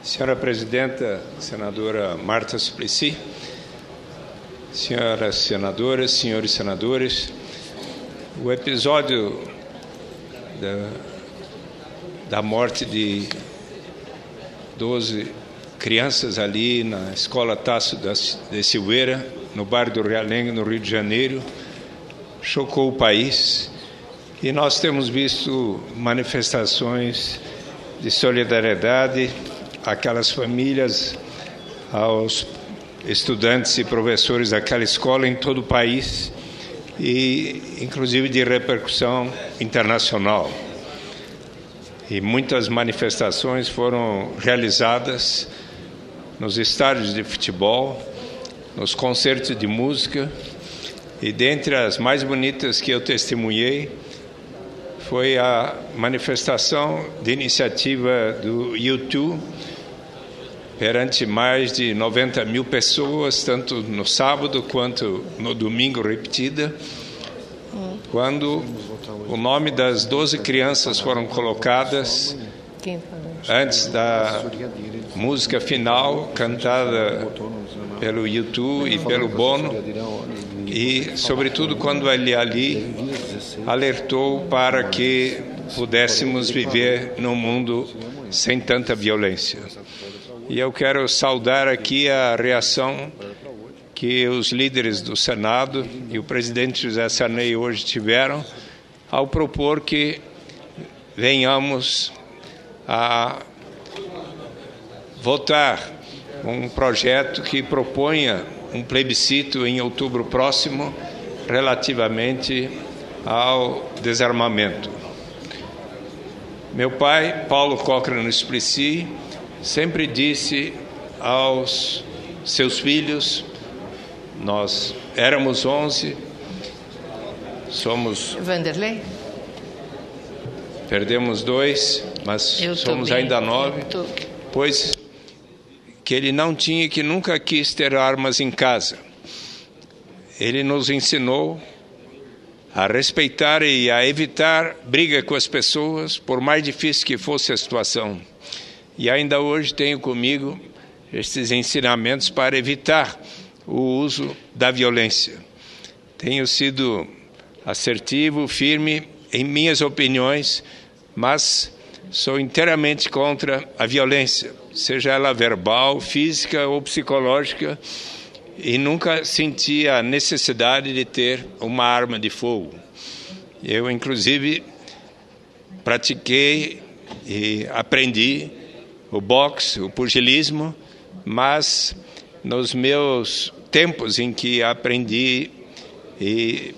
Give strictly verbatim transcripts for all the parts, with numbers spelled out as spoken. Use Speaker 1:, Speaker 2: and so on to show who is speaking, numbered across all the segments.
Speaker 1: Senhora Presidenta, Senadora Marta Suplicy, senhoras senadoras, senhores senadores, o episódio da, da morte de doze crianças ali na Escola Tasso de Silveira, no bairro do Realengo, no Rio de Janeiro, chocou o país e nós temos visto manifestações de solidariedade àquelas famílias, aos estudantes e professores daquela escola em todo o país e inclusive de repercussão internacional. E muitas manifestações foram realizadas nos estádios de futebol, nos concertos de música, e dentre as mais bonitas que eu testemunhei foi a manifestação de iniciativa do YouTube perante mais de noventa mil pessoas, tanto no sábado quanto no domingo repetida, quando o nome das doze crianças foram colocadas antes da música final cantada pelo YouTube e pelo Bono, e sobretudo quando ele ali alertou para que pudéssemos viver num mundo sem tanta violência. E eu quero saudar aqui a reação que os líderes do Senado e o presidente José Sarney hoje tiveram ao propor que venhamos a votar um projeto que proponha um plebiscito em outubro próximo relativamente ao desarmamento. Meu pai, Paulo Cochrane Suplicy, sempre disse aos seus filhos, nós éramos onze, somos...
Speaker 2: Vanderlei?
Speaker 1: Perdemos dois, mas
Speaker 2: Eu
Speaker 1: somos
Speaker 2: bem,
Speaker 1: ainda nove,
Speaker 2: tô...
Speaker 1: pois que ele não tinha e que nunca quis ter armas em casa. Ele nos ensinou a respeitar e a evitar briga com as pessoas, por mais difícil que fosse a situação. E ainda hoje tenho comigo estes ensinamentos para evitar o uso da violência. Tenho sido assertivo, firme em minhas opiniões, mas sou inteiramente contra a violência, seja ela verbal, física ou psicológica, e nunca senti a necessidade de ter uma arma de fogo. Eu, inclusive, pratiquei e aprendi o boxe, o pugilismo, mas nos meus tempos em que aprendi e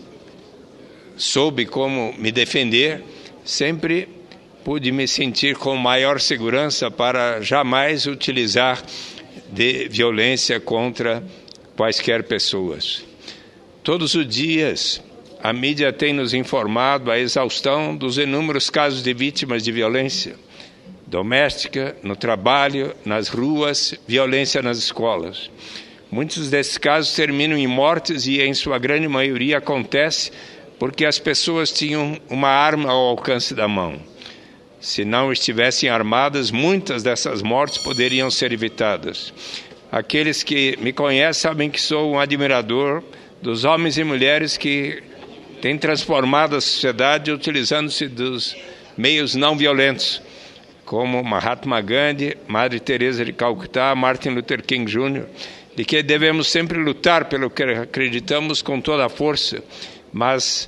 Speaker 1: soube como me defender, sempre pude me sentir com maior segurança para jamais utilizar de violência contra quaisquer pessoas. Todos os dias, a mídia tem nos informado a exaustão dos inúmeros casos de vítimas de violência doméstica, no trabalho, nas ruas, violência nas escolas. Muitos desses casos terminam em mortes e, em sua grande maioria, acontece porque as pessoas tinham uma arma ao alcance da mão. Se não estivessem armadas, muitas dessas mortes poderiam ser evitadas. Aqueles que me conhecem sabem que sou um admirador dos homens e mulheres que têm transformado a sociedade utilizando-se dos meios não violentos, como Mahatma Gandhi, Madre Teresa de Calcutá, Martin Luther King Júnior, de que devemos sempre lutar pelo que acreditamos com toda a força, mas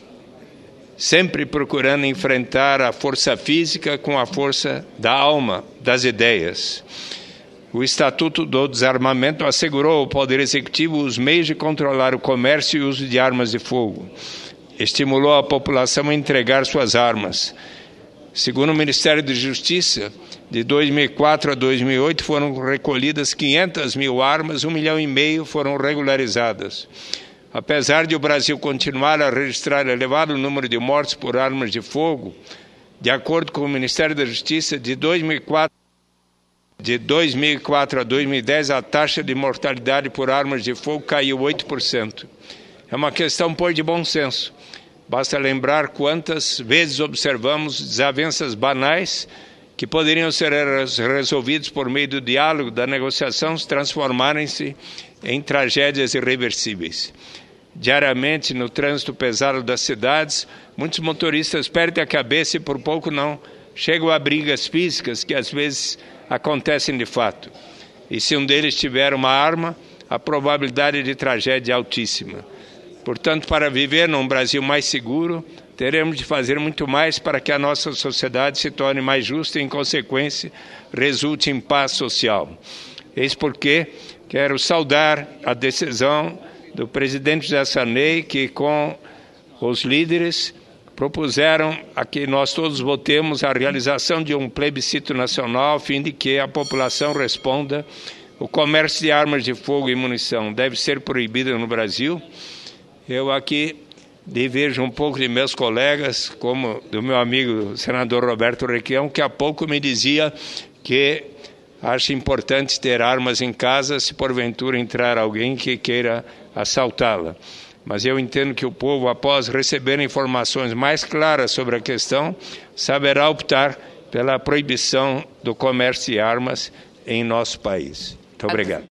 Speaker 1: sempre procurando enfrentar a força física com a força da alma, das ideias. O Estatuto do Desarmamento assegurou ao Poder Executivo os meios de controlar o comércio e o uso de armas de fogo. Estimulou a população a entregar suas armas. Segundo o Ministério da Justiça, de dois mil e quatro a dois mil e oito foram recolhidas quinhentas mil armas, um milhão e meio foram regularizadas. Apesar de o Brasil continuar a registrar elevado número de mortes por armas de fogo, de acordo com o Ministério da Justiça, de dois mil e quatro, de dois mil e quatro a dois mil e dez, a taxa de mortalidade por armas de fogo caiu oito por cento. É uma questão, pois, de bom senso. Basta lembrar quantas vezes observamos desavenças banais que poderiam ser resolvidos por meio do diálogo, da negociação, se transformarem-se em tragédias irreversíveis. Diariamente, no trânsito pesado das cidades, muitos motoristas perdem a cabeça e por pouco não chegam a brigas físicas que às vezes acontecem de fato. E se um deles tiver uma arma, a probabilidade de tragédia é altíssima. Portanto, para viver num Brasil mais seguro, teremos de fazer muito mais para que a nossa sociedade se torne mais justa e, em consequência, resulte em paz social. Eis porque quero saudar a decisão do presidente José Sarney, que com os líderes propuseram a que nós todos votemos a realização de um plebiscito nacional a fim de que a população responda: o comércio de armas de fogo e munição deve ser proibido no Brasil. Eu aqui vejo um pouco de meus colegas, como do meu amigo senador Roberto Requião, que há pouco me dizia que acha importante ter armas em casa se porventura entrar alguém que queira assaltá-la. Mas eu entendo que o povo, após receber informações mais claras sobre a questão, saberá optar pela proibição do comércio de armas em nosso país. Muito obrigado.